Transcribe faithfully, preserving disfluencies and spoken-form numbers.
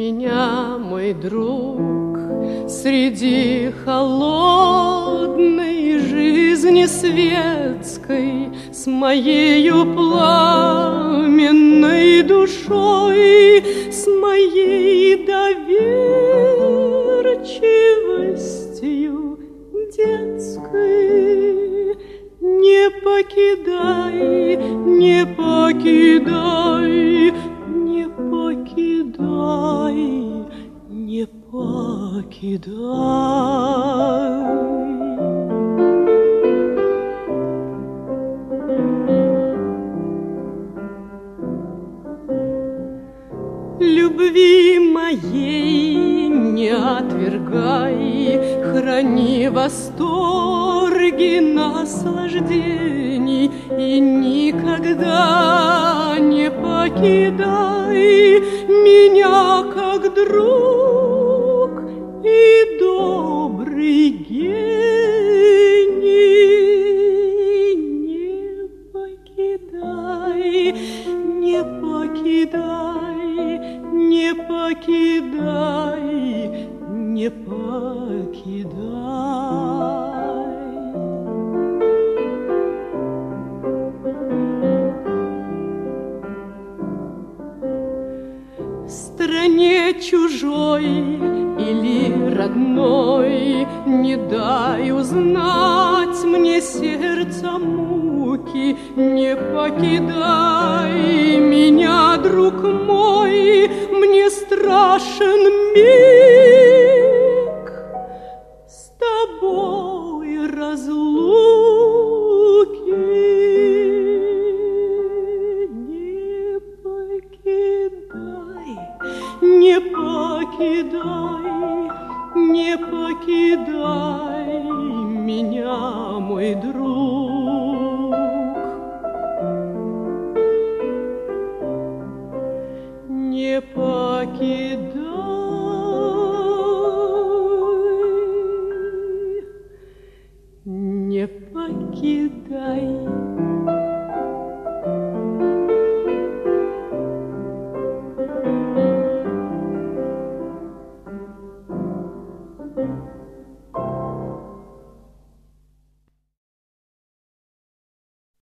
меня, мой друг, среди холодной жизни светской, с моею пламенной душой, с моей доверчивостью детской, не покидай, не покидай, не покидай, не покидай. Любви моей не отвергай, храни восторги наслаждений и никогда не покидай меня, как друг и добрый гений. Не покидай, не покидай, не покидай, не покидай. В стране чужой или родной не дай узнать мне сердца муки, не покидай меня, друг мой, мне страшен миг с тобой разлуки. Не покидай, не покидай, не покидай меня, мой друг.